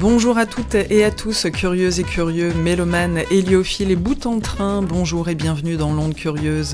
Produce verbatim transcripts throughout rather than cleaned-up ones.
Bonjour à toutes et à tous, curieuses et curieux, mélomanes, héliophiles et bout en train, bonjour et bienvenue dans l'onde curieuse.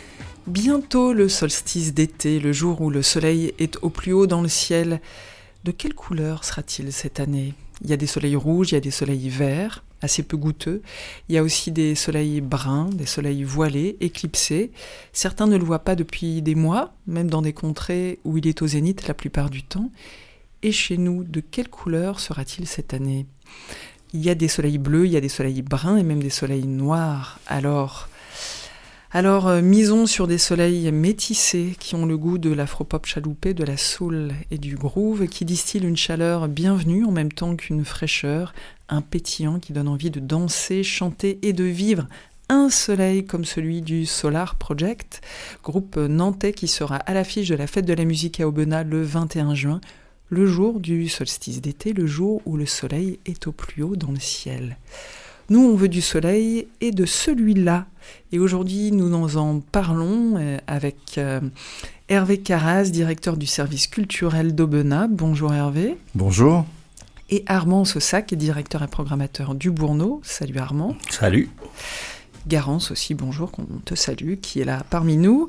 Bientôt le solstice d'été, le jour où le soleil est au plus haut dans le ciel. De quelle couleur sera-t-il cette année ? Il y a des soleils rouges, il y a des soleils verts, assez peu goûteux. Il y a aussi des soleils bruns, des soleils voilés, éclipsés. Certains ne le voient pas depuis des mois, même dans des contrées où il est au zénith la plupart du temps. Et chez nous, de quelle couleur sera-t-il cette année ? Il y a des soleils bleus, il y a des soleils bruns et même des soleils noirs. Alors, alors euh, misons sur des soleils métissés qui ont le goût de l'afropop chaloupé, de la soul et du groove, qui distillent une chaleur bienvenue en même temps qu'une fraîcheur, un pétillant qui donne envie de danser, chanter et de vivre. Un soleil comme celui du Solar Project, groupe nantais qui sera à l'affiche de la fête de la musique à Aubenas le vingt et un juin, le jour du solstice d'été, le jour où le soleil est au plus haut dans le ciel. Nous, on veut du soleil et de celui-là. Et aujourd'hui, nous en parlons avec Hervé Carraz, directeur du service culturel d'Aubenas. Bonjour Hervé. Bonjour. Et Armand Saussac, directeur et programmateur du Bourneau. Salut Armand. Salut. Garance aussi, bonjour, qu'on te salue, qui est là parmi nous.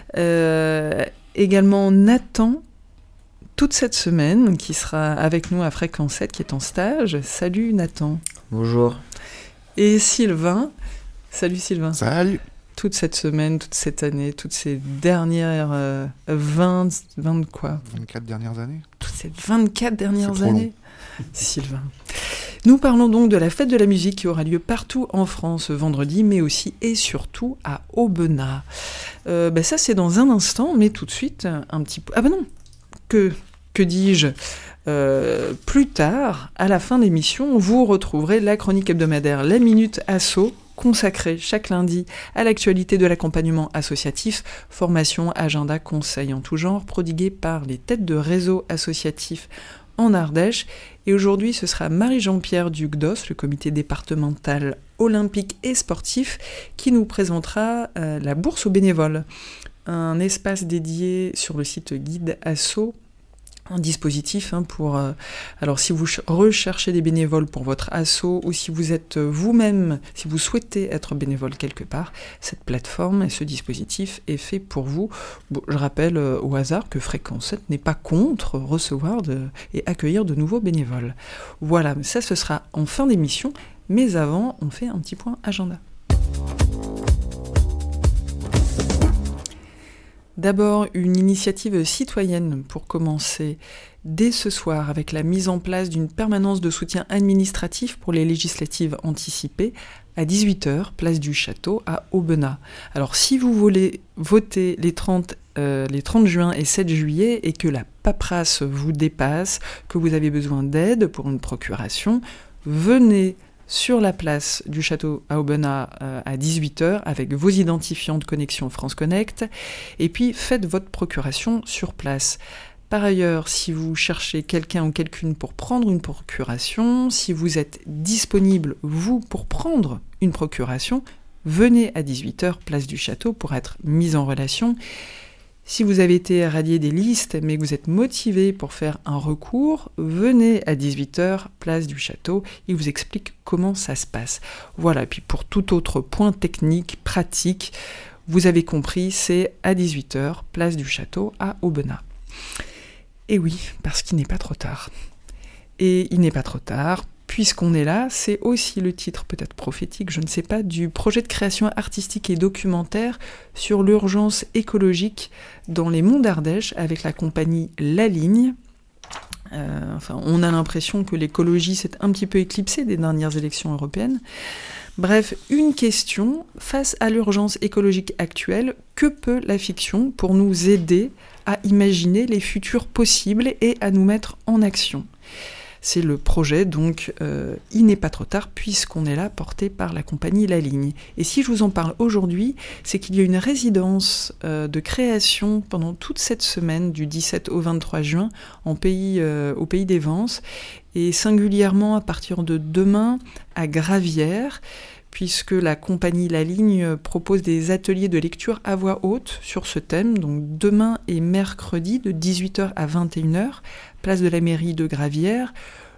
Euh, également Nathan, toute cette semaine, qui sera avec nous à Fréquence sept, qui est en stage. Salut Nathan. Bonjour. Et Sylvain. Salut Sylvain. Salut. Toute cette semaine, toute cette année, toutes ces dernières euh, vingt, vingt quoi vingt-quatre dernières années. Toutes ces vingt-quatre dernières C'est trop années. Sylvain. Nous parlons donc de la fête de la musique qui aura lieu partout en France vendredi, mais aussi et surtout à Aubenas. Euh, ben ça c'est dans un instant, mais tout de suite un petit peu... Ah ben non Que, que dis-je euh, plus tard, à la fin de l'émission, vous retrouverez la chronique hebdomadaire La Minute Asso, consacrée chaque lundi à l'actualité de l'accompagnement associatif, formation, agenda, conseils en tout genre, prodigués par les têtes de réseaux associatifs en Ardèche. Et aujourd'hui, ce sera Marie-Jean-Pierre du C D O S, le comité départemental olympique et sportif, qui nous présentera euh, la bourse aux bénévoles. Un espace dédié sur le site Guide Asso, un dispositif hein, pour... Euh, alors si vous ch- recherchez des bénévoles pour votre asso ou si vous êtes euh, vous-même, si vous souhaitez être bénévole quelque part, cette plateforme et ce dispositif est fait pour vous. Bon, je rappelle euh, au hasard que Fréquence sept n'est pas contre recevoir de, et accueillir de nouveaux bénévoles. Voilà, ça ce sera en fin d'émission, mais avant on fait un petit point agenda. D'abord, une initiative citoyenne pour commencer dès ce soir avec la mise en place d'une permanence de soutien administratif pour les législatives anticipées à dix-huit heures, place du Château à Aubenas. Alors si vous voulez voter les trente, euh, les trente juin et sept juillet et que la paperasse vous dépasse, que vous avez besoin d'aide pour une procuration, venez sur la place du Château à Aubenas euh, à dix-huit heures avec vos identifiants de connexion France Connect et puis faites votre procuration sur place. Par ailleurs, si vous cherchez quelqu'un ou quelqu'une pour prendre une procuration, si vous êtes disponible, vous, pour prendre une procuration, venez à dix-huit heures, place du Château, pour être mis en relation. Si vous avez été radié des listes, mais que vous êtes motivé pour faire un recours, venez à dix-huit heures, place du Château, il vous explique comment ça se passe. Voilà, et puis pour tout autre point technique, pratique, vous avez compris, c'est à dix-huit heures, place du Château à Aubenas. Et oui, parce qu'il n'est pas trop tard. Et il n'est pas trop tard, puisqu'on est là, c'est aussi le titre peut-être prophétique, je ne sais pas, du projet de création artistique et documentaire sur l'urgence écologique dans les monts d'Ardèche avec la compagnie La Ligne. Euh, enfin, on a l'impression que l'écologie s'est un petit peu éclipsée des dernières élections européennes. Bref, une question, face à l'urgence écologique actuelle, que peut la fiction pour nous aider à imaginer les futurs possibles et à nous mettre en action ? C'est le projet, donc euh, il n'est pas trop tard, puisqu'on est là, porté par la compagnie La Ligne. Et si je vous en parle aujourd'hui, c'est qu'il y a une résidence euh, de création pendant toute cette semaine, du dix-sept au vingt-trois juin, en pays, euh, au Pays des Vences, et singulièrement à partir de demain à Gravières, puisque la compagnie La Ligne propose des ateliers de lecture à voix haute sur ce thème, donc demain et mercredi de dix-huit heures à vingt et une heures, place de la mairie de Gravières.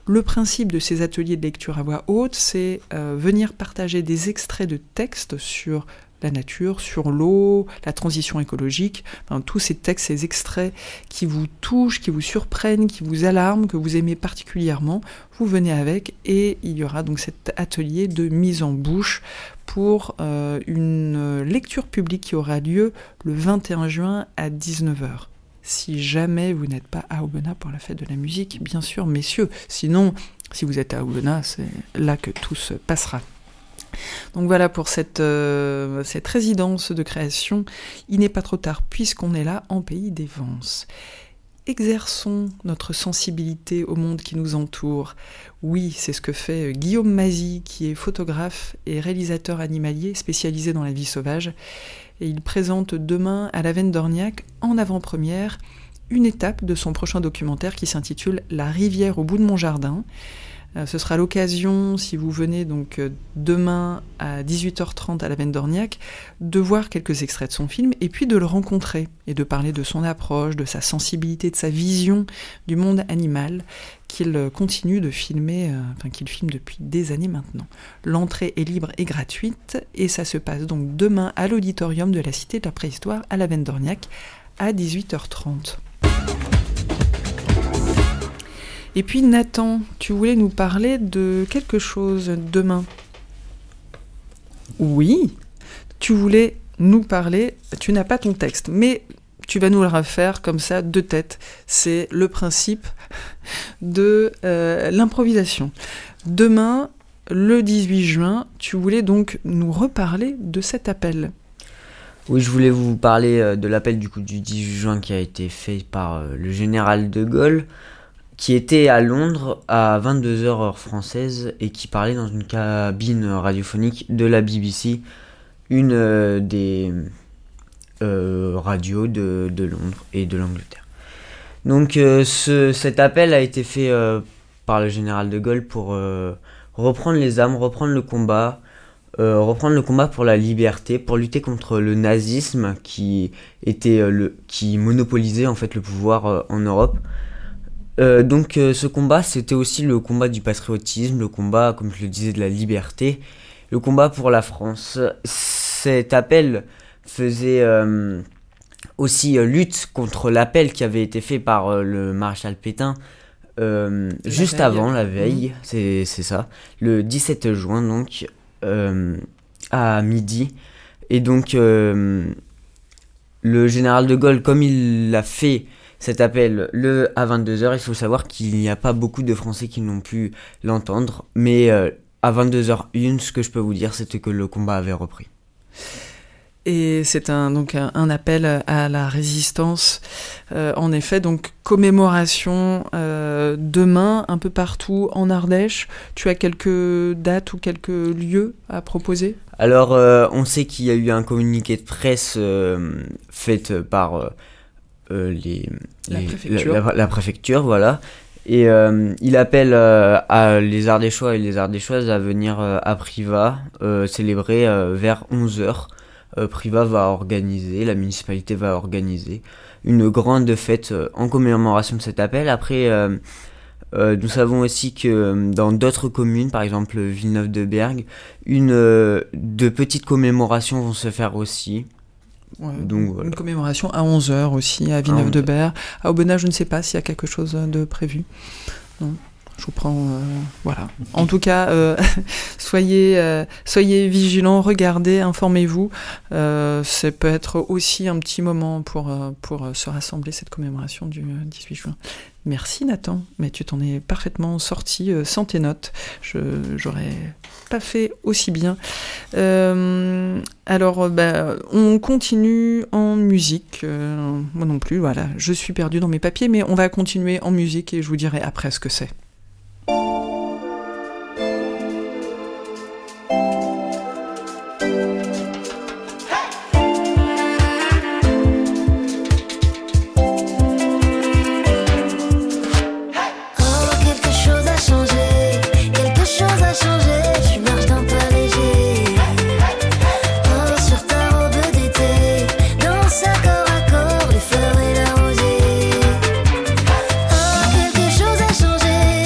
Le principe de ces ateliers de lecture à voix haute, c'est euh, venir partager des extraits de textes sur la nature, sur l'eau, la transition écologique, enfin, tous ces textes, ces extraits qui vous touchent, qui vous surprennent, qui vous alarment, que vous aimez particulièrement, vous venez avec et il y aura donc cet atelier de mise en bouche pour euh, une lecture publique qui aura lieu le vingt et un juin à dix-neuf heures. Si jamais vous n'êtes pas à Aubenas pour la fête de la musique, bien sûr, messieurs. Sinon, si vous êtes à Aubenas, c'est là que tout se passera. Donc voilà pour cette, euh, cette résidence de création. Il n'est pas trop tard puisqu'on est là en pays des Vences. Exerçons notre sensibilité au monde qui nous entoure. Oui, c'est ce que fait Guillaume Mazy, qui est photographe et réalisateur animalier spécialisé dans la vie sauvage. Et il présente demain à la Veine d'Orniac, en avant-première, une étape de son prochain documentaire qui s'intitule « La rivière au bout de mon jardin ». Ce sera l'occasion, si vous venez donc demain à dix-huit heures trente à la Veine d'Orniac, de voir quelques extraits de son film et puis de le rencontrer et de parler de son approche, de sa sensibilité, de sa vision du monde animal qu'il continue de filmer, euh, enfin qu'il filme depuis des années maintenant. L'entrée est libre et gratuite et ça se passe donc demain à l'auditorium de la Cité de la Préhistoire à la Veine d'Orniac à dix-huit heures trente. Et puis Nathan, tu voulais nous parler de quelque chose demain. Oui, tu voulais nous parler, tu n'as pas ton texte, mais tu vas nous le refaire comme ça, de tête. C'est le principe de euh, l'improvisation. Demain, le dix-huit juin, tu voulais donc nous reparler de cet appel. Oui, je voulais vous parler de l'appel du coup du dix-huit juin qui a été fait par le général de Gaulle, qui était à Londres à vingt-deux heures heure française et qui parlait dans une cabine radiophonique de la B B C, une euh, des euh, radios de, de Londres et de l'Angleterre. Donc euh, ce, cet appel a été fait euh, par le général de Gaulle pour euh, reprendre les armes, reprendre le combat, euh, reprendre le combat pour la liberté, pour lutter contre le nazisme qui, était, euh, le, qui monopolisait en fait le pouvoir euh, en Europe. Euh, donc euh, ce combat, c'était aussi le combat du patriotisme, le combat, comme je le disais, de la liberté, le combat pour la France. Cet appel faisait euh, aussi euh, lutte contre l'appel qui avait été fait par euh, le maréchal Pétain euh, juste veille. avant, la veille, mmh. c'est, c'est ça, le dix-sept juin donc, euh, à midi. Et donc euh, le général de Gaulle, comme il l'a fait cet appel le à vingt-deux heures, il faut savoir qu'il n'y a pas beaucoup de Français qui n'ont pu l'entendre, mais euh, à vingt-deux heures une, ce que je peux vous dire, c'était que le combat avait repris. Et c'est un, donc un, un appel à la résistance, euh, en effet, donc commémoration euh, demain un peu partout en Ardèche. Tu as quelques dates ou quelques lieux à proposer ? Alors, euh, on sait qu'il y a eu un communiqué de presse euh, fait par... Euh, Euh, les, la, les, préfecture. La, la, la préfecture, voilà. Et euh, il appelle euh, à les Ardéchois et les Ardéchoises à venir euh, à Privas euh, célébrer euh, vers onze heures. Euh, Privas va organiser, la municipalité va organiser une grande fête euh, en commémoration de cet appel. Après, euh, euh, nous savons aussi que dans d'autres communes, par exemple Villeneuve-de-Berg, une euh, de petites commémorations vont se faire aussi. Ouais, Donc, voilà. Une commémoration à onze heures aussi, à Villeneuve-de-Berg. À Aubenas, je ne sais pas s'il y a quelque chose de prévu. Non, je vous prends... Euh, voilà. En tout cas, euh, soyez, euh, soyez vigilants, regardez, informez-vous. Euh, ça peut être aussi un petit moment pour, euh, pour se rassembler, cette commémoration du dix-huit juin. Merci Nathan, mais tu t'en es parfaitement sorti euh, sans tes notes. Je, j'aurais pas fait aussi bien. Euh, alors, bah, on continue en musique. Euh, moi non plus, voilà. Je suis perdue dans mes papiers, mais on va continuer en musique et je vous dirai après ce que c'est. Quelque chose a changé.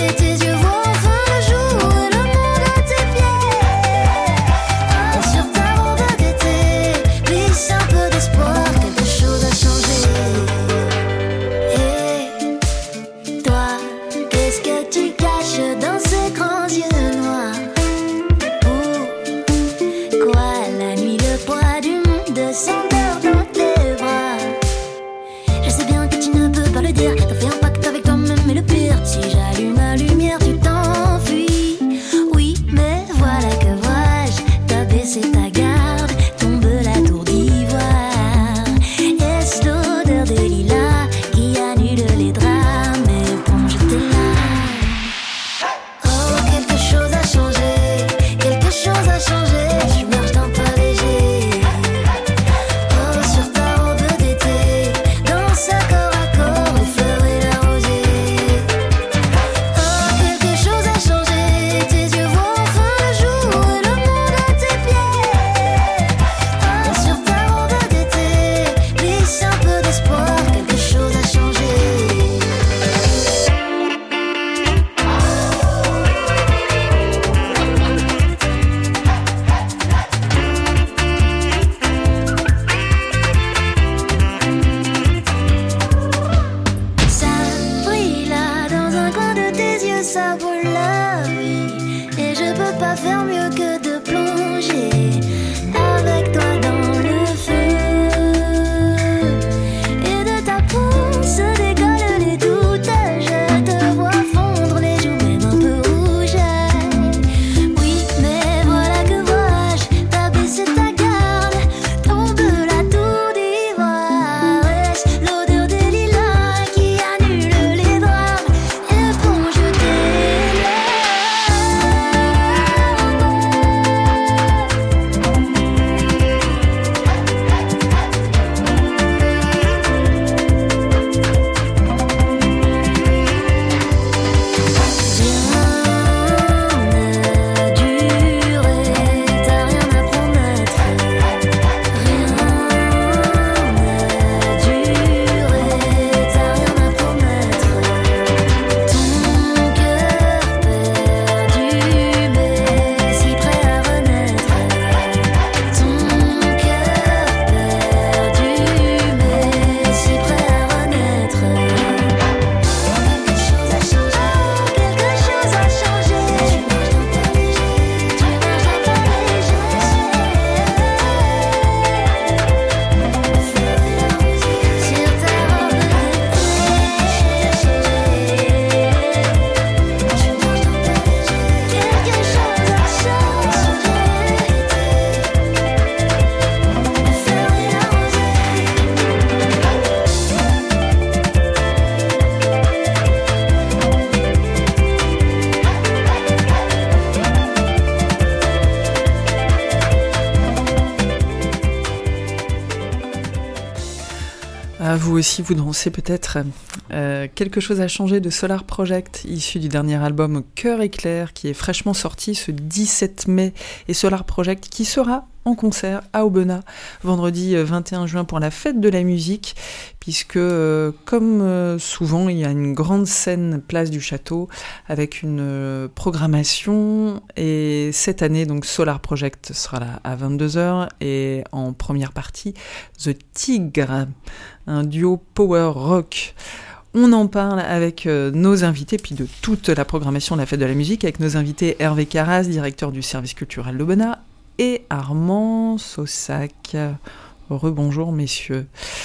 Ah, vous aussi, vous dansez peut-être. Euh, quelque chose a changé de Solar Project, issu du dernier album Cœur éclair, qui est fraîchement sorti ce dix-sept mai. Et Solar Project qui sera en concert à Aubenas, vendredi vingt et un juin pour la fête de la musique, puisque euh, comme euh, souvent, il y a une grande scène place du château avec une euh, programmation. Et cette année, donc Solar Project sera là à vingt-deux heures et en première partie, The Tigre, un duo power rock. On en parle avec euh, nos invités, puis de toute la programmation de la fête de la musique, avec nos invités Hervé Carras, directeur du service culturel d'Aubenas, et Armand Saussac. Rebonjour messieurs.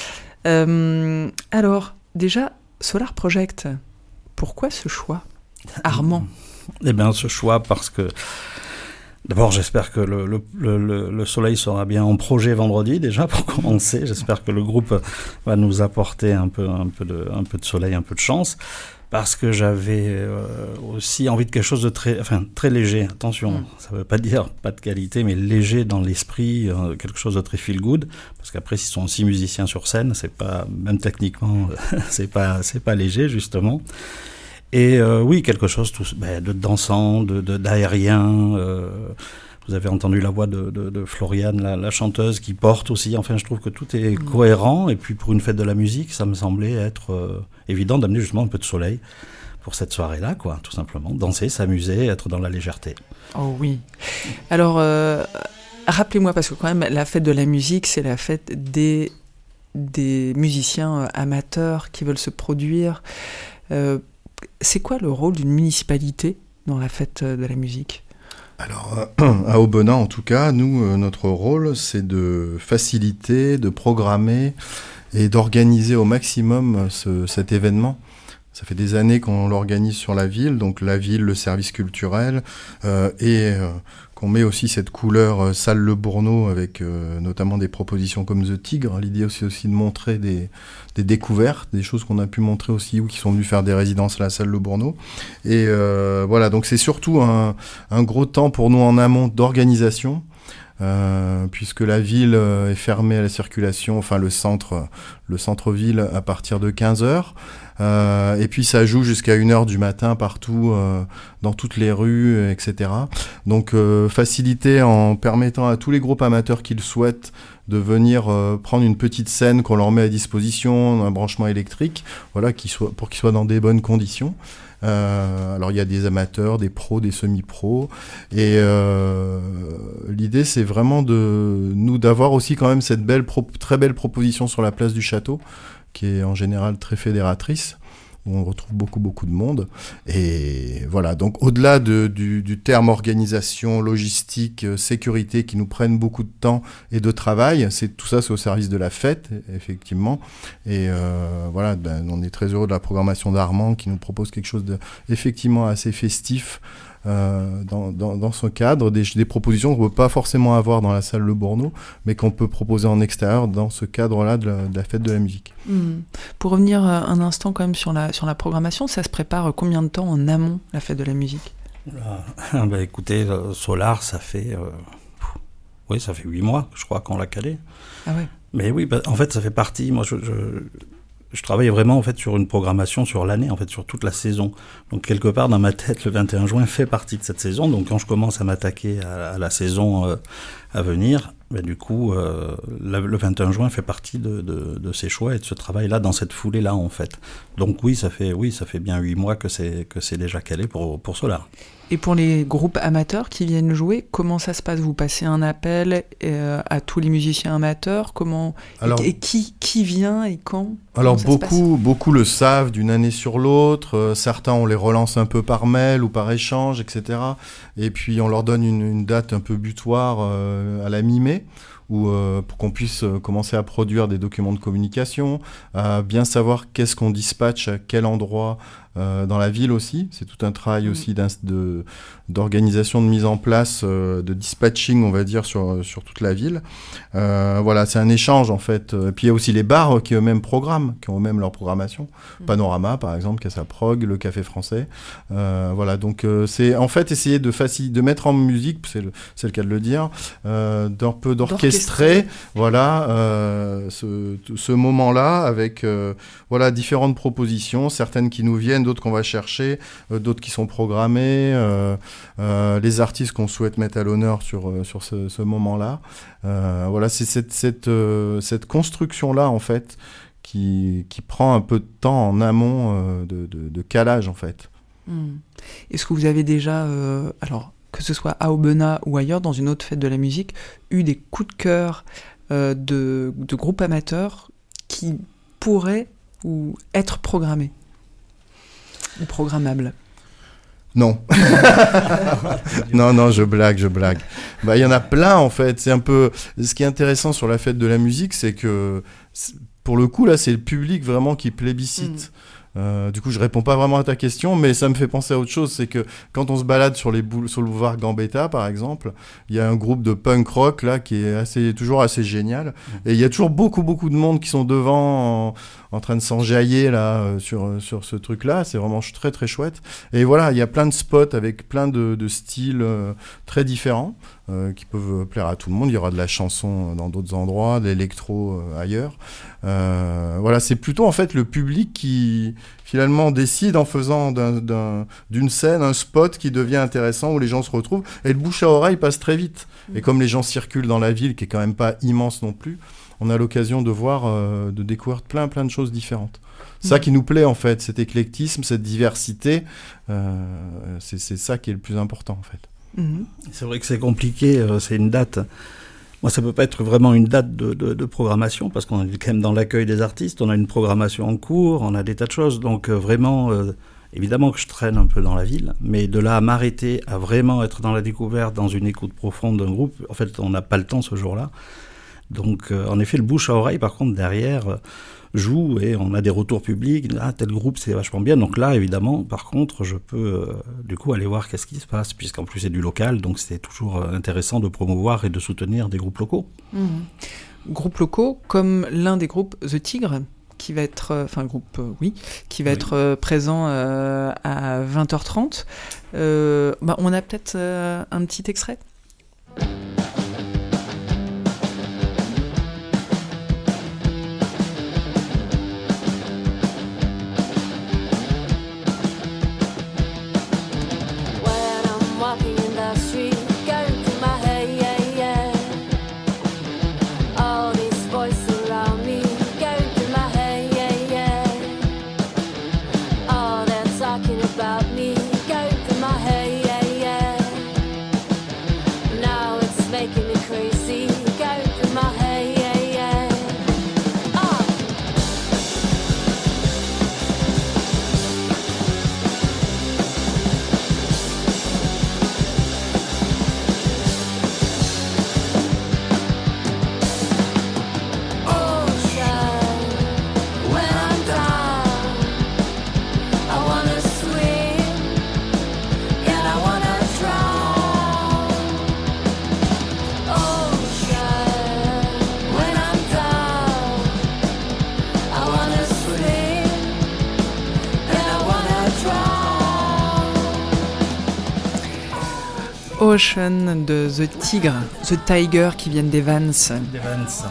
Euh, alors, déjà, Solar Project, pourquoi ce choix, Armand? Eh bien, ce choix parce que d'abord, j'espère que le, le, le, le soleil sera bien en projet vendredi, déjà, pour commencer. J'espère que le groupe va nous apporter un peu, un peu, de, un peu de soleil, un peu de chance. Parce que j'avais euh, aussi envie de quelque chose de très, enfin, très léger. Attention, mmh. ça ne veut pas dire pas de qualité, mais léger dans l'esprit, euh, quelque chose de très feel good. Parce qu'après, s'ils sont aussi musiciens sur scène, c'est pas, même techniquement, c'est pas, c'est pas léger, justement. Et euh, oui, quelque chose tout, ben, de dansant, de, de, d'aérien. Euh, vous avez entendu la voix de, de, de Floriane, la, la chanteuse, qui porte aussi. Enfin, je trouve que tout est mmh. cohérent. Et puis, pour une fête de la musique, ça me semblait être euh, évident d'amener justement un peu de soleil pour cette soirée-là, quoi, tout simplement. Danser, s'amuser, être dans la légèreté. Oh oui. Alors, euh, rappelez-moi, parce que quand même, la fête de la musique, c'est la fête des, des musiciens amateurs qui veulent se produire. Euh, c'est quoi le rôle d'une municipalité dans la fête de la musique ? Alors, euh, à Aubenas, en tout cas, nous, euh, notre rôle, c'est de faciliter, de programmer et d'organiser au maximum ce, cet événement. Ça fait des années qu'on l'organise sur la ville, donc la ville, le service culturel, euh, et euh, qu'on met aussi cette couleur euh, salle Le Bourneau avec euh, notamment des propositions comme The Tigre. L'idée aussi, aussi de montrer des, des découvertes, des choses qu'on a pu montrer aussi ou qui sont venus faire des résidences à la salle Le Bourneau. Et euh, voilà, donc c'est surtout un, un gros temps pour nous en amont d'organisation. Euh, puisque la ville euh, est fermée à la circulation, enfin le centre, le centre-ville à partir de quinze heures. Euh, et puis ça joue jusqu'à une heure du matin partout, euh, dans toutes les rues, et cetera. Donc euh, faciliter en permettant à tous les groupes amateurs qui le souhaitent de venir euh, prendre une petite scène qu'on leur met à disposition, un branchement électrique, voilà, qui soit, pour qu'ils soient dans des bonnes conditions. Euh, alors il y a des amateurs, des pros, des semi-pros, et euh, l'idée c'est vraiment de nous d'avoir aussi quand même cette belle pro- très belle proposition sur la place du château, qui est en général très fédératrice, où on retrouve beaucoup beaucoup de monde. Et voilà, donc au-delà de, du, du terme organisation, logistique, euh, sécurité, qui nous prennent beaucoup de temps et de travail, c'est tout ça, c'est au service de la fête, effectivement. Et euh, voilà, ben, on est très heureux de la programmation d'Armand, qui nous propose quelque chose de effectivement assez festif. Euh, dans, dans, dans ce cadre, des, des propositions qu'on ne peut pas forcément avoir dans la salle Le Bourneau, mais qu'on peut proposer en extérieur dans ce cadre-là de la, de la fête de la musique. Mmh. Pour revenir un instant quand même sur la, sur la programmation, ça se prépare combien de temps en amont, la fête de la musique ? Ah, bah, écoutez, euh, Solar, ça fait, euh, oui, ça fait huit mois, je crois, qu'on l'a calé. Ah ouais. Mais oui, bah, en fait, ça fait partie, moi je... je... Je travaille vraiment en fait sur une programmation sur l'année, en fait sur toute la saison. Donc quelque part dans ma tête, le vingt et un juin fait partie de cette saison. Donc quand je commence à m'attaquer à, à la saison euh, à venir, ben, du coup euh, la, le vingt et un juin fait partie de, de, de ces choix et de ce travail-là dans cette foulée-là en fait. Donc oui, ça fait oui, ça fait bien huit mois que c'est que c'est déjà calé pour pour Solar. Et pour les groupes amateurs qui viennent jouer, comment ça se passe ? Vous passez un appel euh, à tous les musiciens amateurs ? Comment alors, et, et qui qui vient et quand ? Alors beaucoup beaucoup le savent d'une année sur l'autre. Euh, certains on les relance un peu par mail ou par échange, et cetera. Et puis on leur donne une, une date un peu butoir euh, à la mi-mai. Où, euh, pour qu'on puisse euh, commencer à produire des documents de communication, à bien savoir qu'est-ce qu'on dispatche à quel endroit euh, dans la ville aussi. C'est tout un travail mmh. aussi de, d'organisation, de mise en place, euh, de dispatching, on va dire, sur, sur toute la ville. Euh, voilà, c'est un échange en fait. Et puis il y a aussi les bars qui eux-mêmes programment, qui ont eux-mêmes leur programmation. Mmh. Panorama par exemple, qui a sa prog, le Café Français. Euh, voilà, donc euh, c'est en fait essayer de, facil- de mettre en musique, c'est le, c'est le cas de le dire, euh, d'un peu d'orchestrer orchestrer, voilà, euh, ce, ce moment-là avec euh, voilà, différentes propositions, certaines qui nous viennent, d'autres qu'on va chercher, euh, d'autres qui sont programmées, euh, euh, les artistes qu'on souhaite mettre à l'honneur sur, euh, sur ce, ce moment-là. Euh, voilà, c'est cette, cette, euh, cette construction-là, en fait, qui, qui prend un peu de temps en amont euh, de, de, de calage, en fait. Mmh. Est-ce que vous avez déjà, euh, alors que ce soit à Aubenas ou ailleurs, dans une autre fête de la musique, eu des coups de cœur euh, de, de groupes amateurs qui pourraient ou être programmés ou programmables? Non. non, non, je blague, je blague. Bah, il y en a plein, en fait. C'est un peu... Ce qui est intéressant sur la fête de la musique, c'est que, pour le coup, là, c'est le public vraiment qui plébiscite. Mmh. Euh, du coup, je réponds pas vraiment à ta question, mais ça me fait penser à autre chose. C'est que quand on se balade sur, les bou- sur le boulevard Gambetta, par exemple, il y a un groupe de punk rock là qui est assez, toujours assez génial. Mmh. Et il y a toujours beaucoup, beaucoup de monde qui sont devant, en, en train de s'enjailler là euh, sur sur ce truc-là. C'est vraiment très, très chouette. Et voilà, il y a plein de spots avec plein de, de styles euh, très différents euh, qui peuvent plaire à tout le monde. Il y aura de la chanson dans d'autres endroits, de l'électro euh, ailleurs. Euh, voilà, c'est plutôt en fait le public qui finalement décide en faisant d'un, d'un, d'une scène un spot qui devient intéressant où les gens se retrouvent et le bouche à oreille passe très vite. Mmh. Et comme les gens circulent dans la ville qui est quand même pas immense non plus, on a l'occasion de voir, euh, de découvrir plein plein de choses différentes. C'est mmh. ça qui nous plaît en fait, cet éclectisme, cette diversité, euh, c'est, c'est ça qui est le plus important en fait. Mmh. C'est vrai que c'est compliqué, euh, c'est une date. Moi, ça peut pas être vraiment une date de, de, de programmation parce qu'on est quand même dans l'accueil des artistes, on a une programmation en cours, on a des tas de choses. Donc euh, vraiment, euh, évidemment que je traîne un peu dans la ville, mais de là à m'arrêter, à vraiment être dans la découverte, dans une écoute profonde d'un groupe, en fait, on n'a pas le temps ce jour-là. Donc, euh, en effet, le bouche à oreille, par contre, derrière, euh, joue et on a des retours publics. Ah, tel groupe, c'est vachement bien. Donc là, évidemment, par contre, je peux, euh, du coup, aller voir qu'est-ce qui se passe, puisqu'en plus, c'est du local. Donc, c'est toujours euh, intéressant de promouvoir et de soutenir des groupes locaux. Mmh. Groupes locaux, comme l'un des groupes The Tigre, qui va être, enfin, euh, groupe, euh, oui, qui va oui. être euh, présent euh, à vingt heures trente. Euh, bah, on a peut-être euh, un petit extrait. Ocean de The Tigre, The Tiger qui viennent des Vans. Des Vans.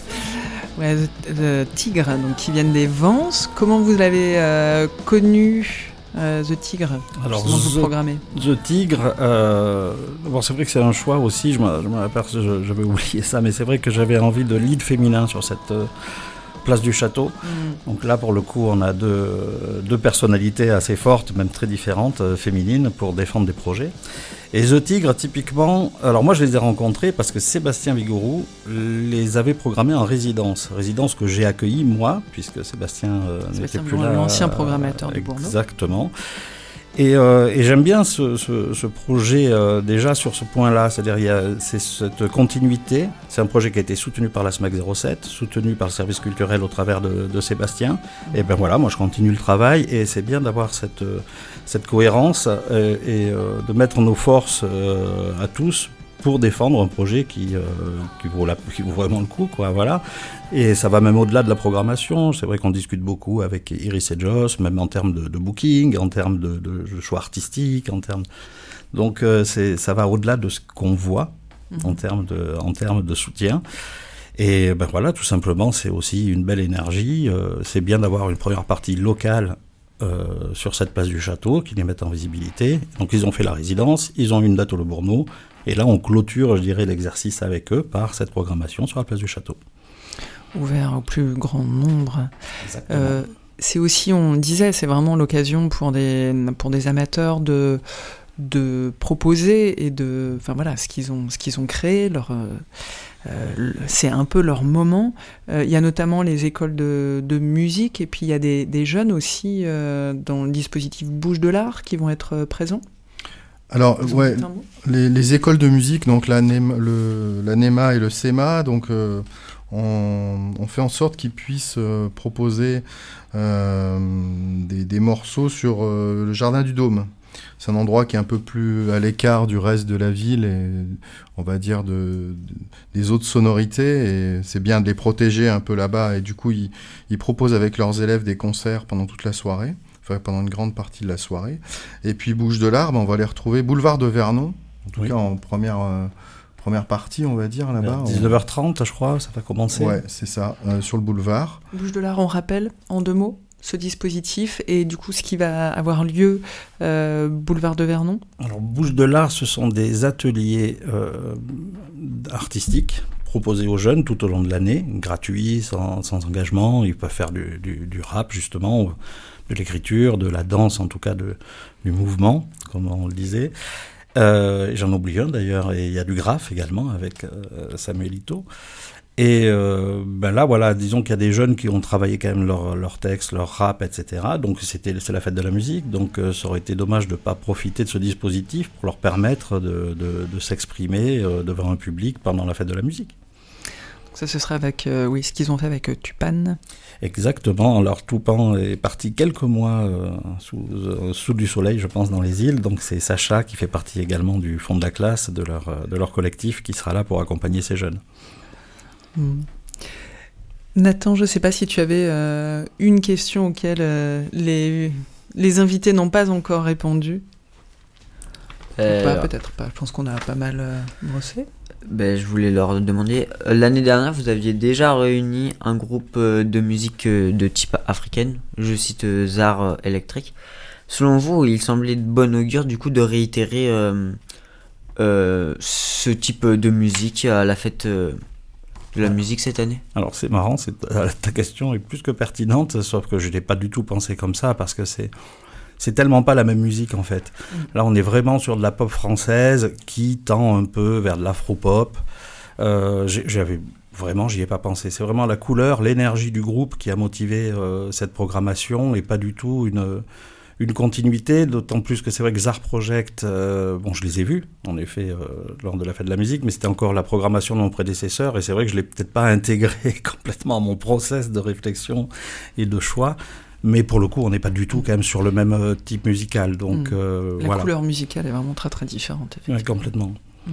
Ouais, The, The Tigre, donc qui viennent des Vans. Comment vous l'avez euh, connu, euh, The Tigre? Alors, comment vous The, programmez The Tigre, euh, bon, c'est vrai que c'est un choix aussi, je m'aperçois, je, j'avais oublié ça, mais c'est vrai que j'avais envie de lead féminin sur cette euh, place du château. Mmh. Donc là, pour le coup, on a deux, deux personnalités assez fortes, même très différentes, euh, féminines, pour défendre des projets. Et The Tigre, typiquement, alors moi je les ai rencontrés parce que Sébastien Vigouroux les avait programmés en résidence. Résidence que j'ai accueillie moi, puisque Sébastien, euh, Sébastien n'était plus là. L'ancien programmateur euh, du Bourneau. Exactement. Et, euh, et j'aime bien ce, ce, ce projet euh, déjà sur ce point-là, c'est-à-dire il y a c'est cette continuité. C'est un projet qui a été soutenu par la S M A C zéro sept, soutenu par le service culturel au travers de, de Sébastien. Et ben voilà, moi je continue le travail et c'est bien d'avoir cette, cette cohérence euh, et euh, de mettre nos forces euh, à tous pour défendre un projet qui, euh, qui, vaut la, qui vaut vraiment le coup, quoi, voilà. Et ça va même au-delà de la programmation. C'est vrai qu'on discute beaucoup avec Iris et Joss, même en termes de, de booking, en termes de, de choix artistiques, en termes... Donc euh, c'est, ça va au-delà de ce qu'on voit. mmh. en termes de, en termes de soutien. Et ben voilà, tout simplement, c'est aussi une belle énergie. Euh, c'est bien d'avoir une première partie locale euh, sur cette place du château, qui les met en visibilité. Donc ils ont fait la résidence, ils ont une date au Le Bourneau, et là on clôture, je dirais, l'exercice avec eux par cette programmation sur la place du château. Ouvert au plus grand nombre. Exactement. Euh, c'est aussi, on disait, c'est vraiment l'occasion pour des, pour des amateurs de... de proposer et de, enfin voilà, ce qu'ils ont, ce qu'ils ont créé, leur, euh, euh, c'est un peu leur moment. Euh, il y a notamment les écoles de, de musique et puis il y a des, des jeunes aussi euh, dans le dispositif Bouge de l'Art qui vont être euh, présents. Alors ouais, les, les écoles de musique, donc la, N E M, le, la N E M A et le S E M A, donc euh, on, on fait en sorte qu'ils puissent euh, proposer euh, des, des morceaux sur euh, le jardin du Dôme. C'est un endroit qui est un peu plus à l'écart du reste de la ville et on va dire de, de, des autres sonorités, et c'est bien de les protéger un peu là-bas, et du coup ils, ils proposent avec leurs élèves des concerts pendant toute la soirée, enfin pendant une grande partie de la soirée. Et puis Bouge de l'Art, ben, on va les retrouver boulevard de Vernon, en tout oui. cas en première, euh, première partie on va dire là-bas. dix-neuf heures trente je crois, ça va commencer. Ouais, c'est ça, euh, sur le boulevard. Bouge de l'Art, on rappelle en deux mots ce dispositif et du coup ce qui va avoir lieu euh, boulevard de Vernon. Alors Bouge de l'Art, ce sont des ateliers euh, artistiques proposés aux jeunes tout au long de l'année, gratuits, sans, sans engagement. Ils peuvent faire du, du, du rap justement, de l'écriture, de la danse, en tout cas de, du mouvement, comme on le disait. Euh, j'en oublie un d'ailleurs, et il y a du graphe également avec euh, Samuel Ito. Et euh, ben là, voilà, disons qu'il y a des jeunes qui ont travaillé quand même leur, leur texte, leur rap, et cetera. Donc c'était, c'est la fête de la musique, donc euh, ça aurait été dommage de ne pas profiter de ce dispositif pour leur permettre de, de, de s'exprimer euh, devant un public pendant la fête de la musique. Ça, ce sera avec, euh, oui, ce qu'ils ont fait avec euh, Tupan. Exactement. Alors, Tupan est parti quelques mois euh, sous, euh, sous du soleil, je pense, dans les îles. Donc, c'est Sacha qui fait partie également du fond de la classe, de leur, euh, de leur collectif, qui sera là pour accompagner ces jeunes. Mmh. Nathan, je ne sais pas si tu avais euh, une question auquel euh, les, les invités n'ont pas encore répondu. Euh, pas, peut-être pas. Je pense qu'on a pas mal euh, brossé. Ben, je voulais leur demander, l'année dernière, vous aviez déjà réuni un groupe de musique de type africaine, je cite Zar Electric. Selon vous, il semblait de bon augure du coup de réitérer euh, euh, ce type de musique à la fête euh, de la musique cette année? Alors c'est marrant, c'est, ta question est plus que pertinente, sauf que je n'ai pas du tout pensé comme ça, parce que c'est... c'est tellement pas la même musique en fait. Là on est vraiment sur de la pop française qui tend un peu vers de l'afro-pop. Euh, j'avais vraiment, j'y ai pas pensé. C'est vraiment la couleur, l'énergie du groupe qui a motivé euh, cette programmation et pas du tout une, une continuité, d'autant plus que c'est vrai que Zar Project, euh, bon je les ai vus en effet euh, lors de la fête de la musique, mais c'était encore la programmation de mon prédécesseur et c'est vrai que je l'ai peut-être pas intégré complètement à mon process de réflexion et de choix. Mais pour le coup, on n'est pas du tout quand même sur le même euh, type musical. Donc, mmh. euh, La voilà. couleur musicale est vraiment très très différente. Oui, complètement. Mmh.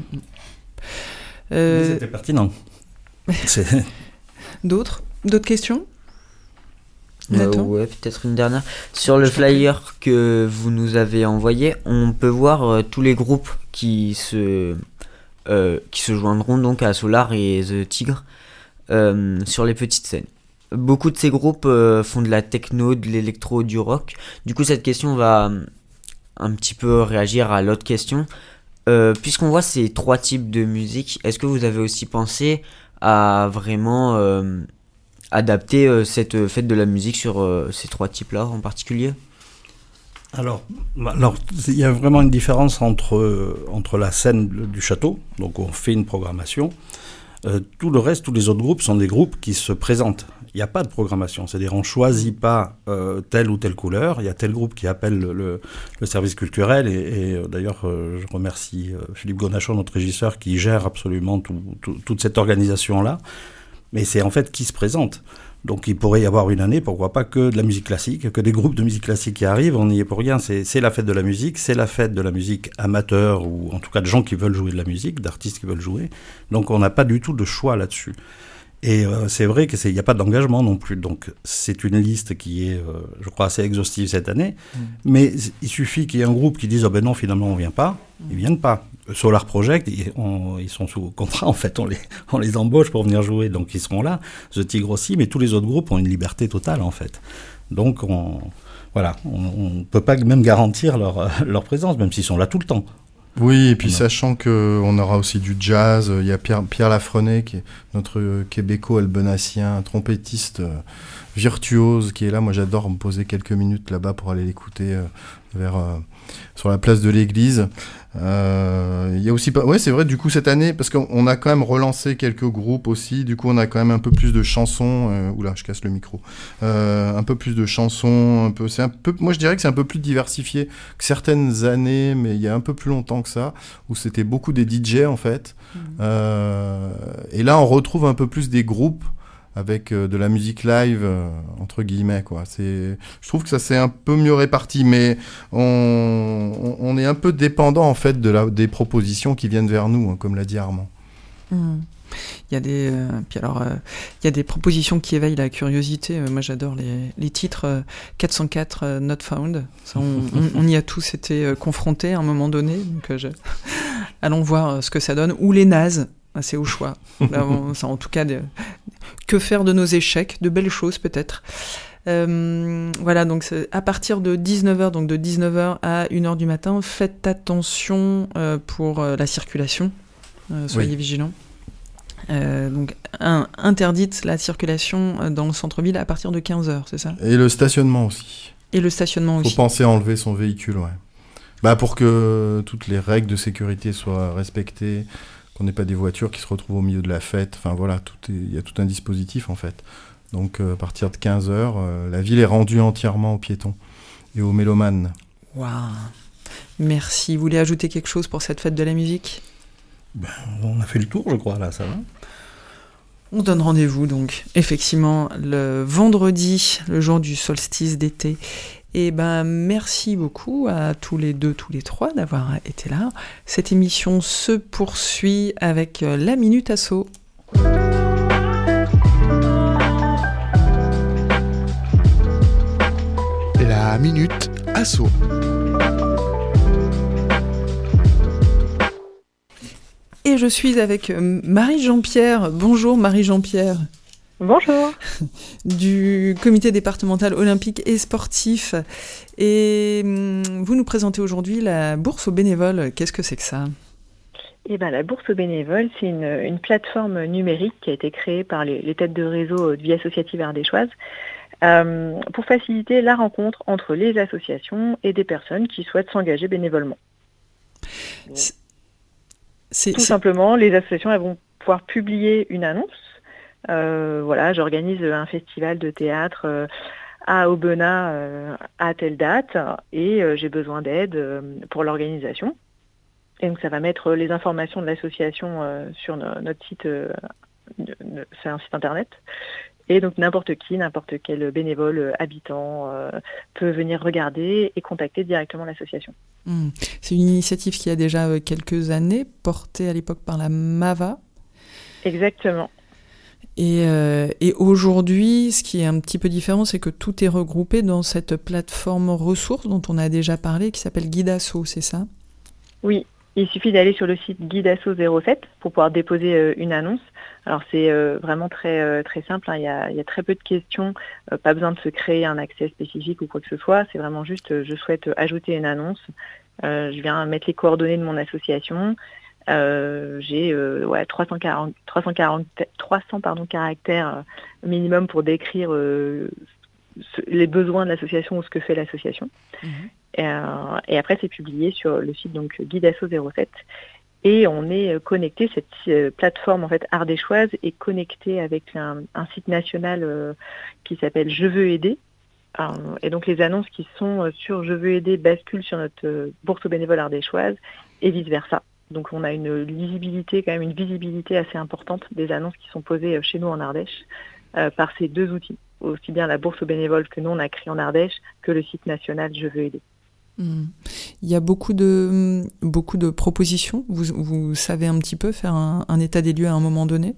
Euh... Mais c'était pertinent. C'est... D'autres D'autres questions euh, Ouais, peut-être une dernière. Sur le flyer que vous nous avez envoyé, on peut voir euh, tous les groupes qui se, euh, qui se joindront donc à Solar et The Tigre euh, sur les petites scènes. Beaucoup de ces groupes euh, font de la techno, de l'électro, du rock. Du coup, cette question va euh, un petit peu réagir à l'autre question. Euh, puisqu'on voit ces trois types de musique, est-ce que vous avez aussi pensé à vraiment euh, adapter euh, cette fête de la musique sur euh, ces trois types-là en particulier ? Alors, alors, il y a vraiment une différence entre, euh, entre la scène du château, donc on fait une programmation. Euh, tout le reste, tous les autres groupes sont des groupes qui se présentent. Il n'y a pas de programmation, c'est-à-dire on ne choisit pas euh, telle ou telle couleur. Il y a tel groupe qui appelle le, le, le service culturel et, et euh, d'ailleurs euh, je remercie euh, Philippe Gonachon, notre régisseur, qui gère absolument tout, tout, toute cette organisation-là. Mais c'est en fait qui se présente. Donc il pourrait y avoir une année, pourquoi pas, que de la musique classique, que des groupes de musique classique qui arrivent, on n'y est pour rien. C'est, c'est la fête de la musique, c'est la fête de la musique amateur, ou en tout cas de gens qui veulent jouer de la musique, d'artistes qui veulent jouer. Donc on n'a pas du tout de choix là-dessus. Et euh, c'est vrai qu'il n'y a pas d'engagement non plus. Donc c'est une liste qui est, euh, je crois, assez exhaustive cette année. Mmh. Mais il suffit qu'il y ait un groupe qui dise « oh ben non, finalement, on ne vient pas mmh. ». Ils ne viennent pas. Solar Project, ils, on, ils sont sous contrat, en fait. On les, on les embauche pour venir jouer, donc ils seront là. The Tigre aussi, mais tous les autres groupes ont une liberté totale, en fait. Donc, on, voilà, on ne peut pas même garantir leur, leur présence, même s'ils sont là tout le temps. Oui, et puis non. Sachant qu'on aura aussi du jazz, il y a Pierre, Pierre Lafrenet, qui est notre québéco-albenassien, trompettiste euh, virtuose, qui est là. Moi, j'adore me poser quelques minutes là-bas pour aller l'écouter euh, vers, euh, sur la place de l'église. Euh, il y a aussi pas, ouais, c'est vrai. Du coup, cette année, parce qu'on a quand même relancé quelques groupes aussi. Du coup, on a quand même un peu plus de chansons. Euh, oula, je casse le micro. Euh, un peu plus de chansons. Un peu, c'est un peu. Moi, je dirais que c'est un peu plus diversifié que certaines années, mais il y a un peu plus longtemps que ça, où c'était beaucoup des D J en fait. Mmh. Euh, et là, on retrouve un peu plus des groupes avec euh, de la musique live, euh, entre guillemets, quoi. C'est, je trouve que ça s'est un peu mieux réparti, mais on, on, on est un peu dépendant, en fait, de la, des propositions qui viennent vers nous, hein, comme l'a dit Armand. Mmh. Il y a des, euh, puis alors, euh, il y a des propositions qui éveillent la curiosité. Euh, moi, j'adore les, les titres euh, quatre cent quatre euh, Not Found. Ça, on, on, on y a tous été euh, confrontés à un moment donné. Donc, euh, je... allons voir euh, ce que ça donne. Ou les nazes. C'est au choix. Là, on, ça, en tout cas, de, que faire de nos échecs, de belles choses peut-être. Euh, voilà, donc c'est à partir de dix-neuf heures, donc de dix-neuf heures à une heure du matin, faites attention euh, pour euh, la circulation. Euh, soyez oui. vigilants. Euh, donc, un, interdite la circulation dans le centre-ville à partir de quinze heures, c'est ça ? Et le stationnement aussi. Et le stationnement Faut aussi. Faut penser à enlever son véhicule, ouais. Bah, pour que toutes les règles de sécurité soient respectées. Qu'on n'ait pas des voitures qui se retrouvent au milieu de la fête. Enfin voilà, il y a tout un dispositif en fait. Donc euh, à partir de quinze heures, euh, la ville est rendue entièrement aux piétons et aux mélomanes. Waouh. Merci. Vous voulez ajouter quelque chose pour cette fête de la musique ? Ben, on a fait le tour, je crois, là, ça va. On donne rendez-vous donc, effectivement, le vendredi, le jour du solstice d'été. Et ben, merci beaucoup à tous les deux, tous les trois d'avoir été là. Cette émission se poursuit avec la Minute Asso. La Minute Asso. Et je suis avec Marie Jean-Pierre. Bonjour Marie Jean-Pierre. Bonjour. Du comité départemental olympique et sportif. Et vous nous présentez aujourd'hui la bourse aux bénévoles. Qu'est-ce que c'est que ça ? Eh ben, la bourse aux bénévoles, c'est une, une plateforme numérique qui a été créée par les, les têtes de réseau de vie associative ardéchoise euh, pour faciliter la rencontre entre les associations et des personnes qui souhaitent s'engager bénévolement. C'est, c'est, Tout c'est... simplement, les associations elles vont pouvoir publier une annonce. Euh, voilà, j'organise un festival de théâtre euh, à Aubenas euh, à telle date et euh, j'ai besoin d'aide euh, pour l'organisation. Et donc ça va mettre les informations de l'association euh, sur no- notre site, euh, de, de, c'est un site internet. Et donc n'importe qui, n'importe quel bénévole, euh, habitant euh, peut venir regarder et contacter directement l'association. Mmh. C'est une initiative qui a déjà euh, quelques années, portée à l'époque par la MAVA. Exactement. Et, euh, et aujourd'hui, ce qui est un petit peu différent, c'est que tout est regroupé dans cette plateforme ressources dont on a déjà parlé, qui s'appelle Guidasso, c'est ça ? Oui, il suffit d'aller sur le site Guidasso zéro sept pour pouvoir déposer euh, une annonce. Alors c'est euh, vraiment très euh, très simple, hein. il, y a, il y a très peu de questions, euh, pas besoin de se créer un accès spécifique ou quoi que ce soit, c'est vraiment juste euh, je souhaite ajouter une annonce, euh, je viens mettre les coordonnées de mon association. Euh, j'ai euh, ouais, trois cent quarante, trois cent quarante, trois cents pardon, caractères euh, minimum pour décrire euh, ce, les besoins de l'association ou ce que fait l'association. Mmh. Et, euh, et après, c'est publié sur le site donc Guidasso zéro sept. Et on est connecté, cette euh, plateforme en fait ardéchoise est connectée avec un, un site national euh, qui s'appelle Je veux aider. Euh, et donc les annonces qui sont sur Je veux aider basculent sur notre euh, bourse aux bénévoles ardéchoise et vice-versa. Donc on a une lisibilité, quand même une visibilité assez importante des annonces qui sont posées chez nous en Ardèche euh, par ces deux outils. Aussi bien la bourse aux bénévoles que nous on a créé en Ardèche que le site national Je veux aider. Mmh. Il y a beaucoup de, beaucoup de propositions. Vous, vous savez un petit peu faire un, un état des lieux à un moment donné ?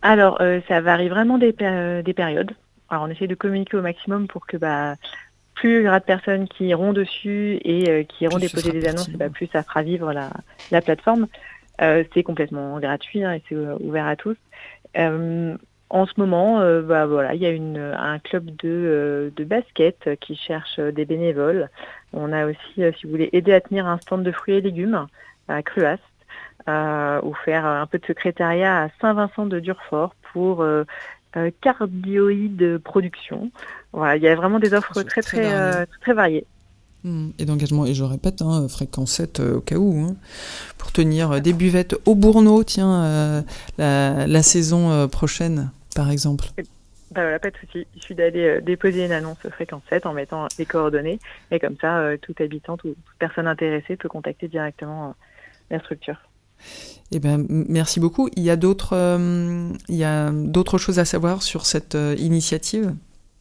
Alors, euh, ça varie vraiment des, péri- des périodes. Alors, on essaie de communiquer au maximum pour que bah, plus il y aura de personnes qui iront dessus et euh, qui iront Plus ce déposer sera des annonces, pertinent. bah, plus ça fera vivre la, la plateforme. Euh, c'est complètement gratuit hein, et c'est euh, ouvert à tous. Euh, en ce moment, euh, bah, voilà, il y a une, un club de, euh, de basket euh, qui cherche euh, des bénévoles. On a aussi, euh, si vous voulez, aider à tenir un stand de fruits et légumes à Cruast, euh, ou faire un peu de secrétariat à Saint-Vincent de Durfort pour euh, euh, Cardioïde Production. Voilà, il y a vraiment des offres C'est très très très varié. euh, très variées. Hmm, Et d'engagement, et je répète, hein, fréquence sept euh, au cas où, hein, pour tenir euh, des buvettes au Bourneau, tiens, euh, la, la saison euh, prochaine, par exemple. Bah voilà, pas de souci. Il suffit d'aller euh, déposer une annonce fréquence sept en mettant les coordonnées et comme ça, euh, tout habitant, tout- toute personne intéressée peut contacter directement euh, la structure. Eh ben, m- merci beaucoup. Il y a d'autres, euh, il y a d'autres choses à savoir sur cette euh, initiative?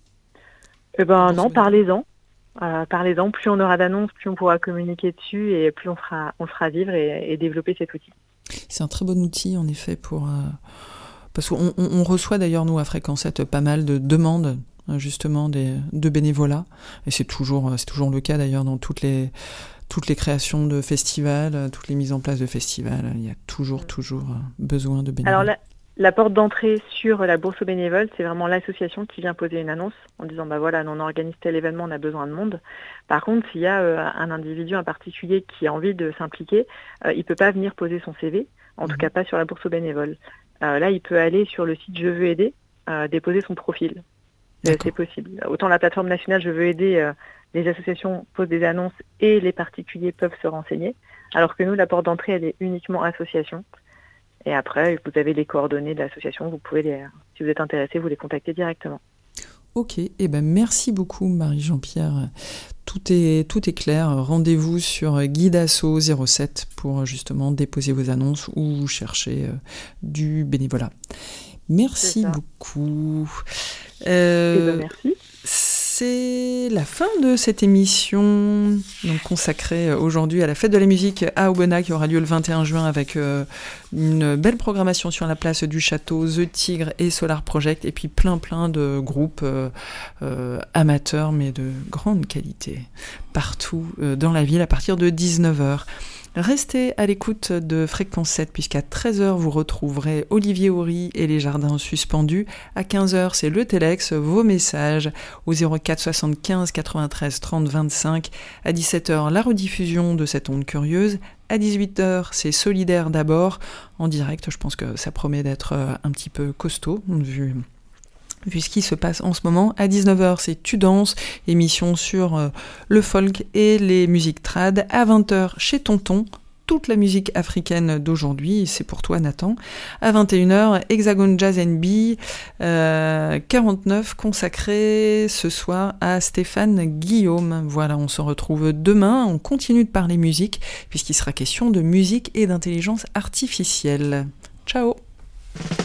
Eh ben Pour non, ce- parlez-en. Euh, parlez-en. Plus on aura d'annonces, plus on pourra communiquer dessus et plus on fera, on fera vivre et, et développer cet outil. C'est un très bon outil, en effet, pour... euh, parce qu'on on, on reçoit d'ailleurs, nous, à Fréquence sept, pas mal de demandes, hein, justement, des, de bénévolat. Et c'est toujours, c'est toujours le cas, d'ailleurs, dans toutes les, toutes les créations de festivals, euh, toutes les mises en place de festivals. Il y a toujours, toujours euh, besoin de bénévoles. Alors la, la porte d'entrée sur la bourse aux bénévoles, c'est vraiment l'association qui vient poser une annonce en disant bah voilà, nous, on organise tel événement, on a besoin de monde. Par contre, s'il y a euh, un individu, un particulier qui a envie de s'impliquer, euh, il peut pas venir poser son C V, en tout Mhm. cas pas sur la bourse aux bénévoles. Euh, là, il peut aller sur le site Je veux aider, euh, déposer son profil. Euh, D'accord. c'est possible. Autant la plateforme nationale Je veux aider, euh, les associations posent des annonces et les particuliers peuvent se renseigner, alors que nous, la porte d'entrée, elle est uniquement association. Et après, vous avez les coordonnées de l'association, vous pouvez les, si vous êtes intéressé, vous les contacter directement. Ok, eh ben merci beaucoup Marie-Jean-Pierre. Tout est, tout est clair. Rendez-vous sur Guidasso zéro sept pour justement déposer vos annonces ou chercher euh, du bénévolat. Merci C'est ça. beaucoup. Eh Euh, ben, merci. C'est la fin de cette émission donc consacrée aujourd'hui à la fête de la musique à Aubenas qui aura lieu le vingt et un juin avec euh, une belle programmation sur la place du château, The Tigre et Solar Project et puis plein plein de groupes euh, euh, amateurs mais de grande qualité partout euh, dans la ville à partir de dix-neuf heures. Restez à l'écoute de Fréquence sept puisqu'à treize heures vous retrouverez Olivier Horry et les Jardins Suspendus. À quinze heures c'est le Téléx, vos messages au zéro quatre soixante-quinze quatre-vingt-treize trente vingt-cinq. À dix-sept heures la rediffusion de cette onde curieuse. À dix-huit heures c'est Solidaire d'abord en direct. Je pense que ça promet d'être un petit peu costaud vu... vu ce qui se passe en ce moment. À dix-neuf heures, c'est Tu danses, émission sur euh, le folk et les musiques trad. À vingt heures, chez Tonton, toute la musique africaine d'aujourd'hui, c'est pour toi Nathan. À vingt et une heures, Hexagone Jazz and Bee, euh, quarante-neuf, consacré ce soir à Stéphane Guillaume. Voilà, on se retrouve demain, on continue de parler musique, puisqu'il sera question de musique et d'intelligence artificielle. Ciao!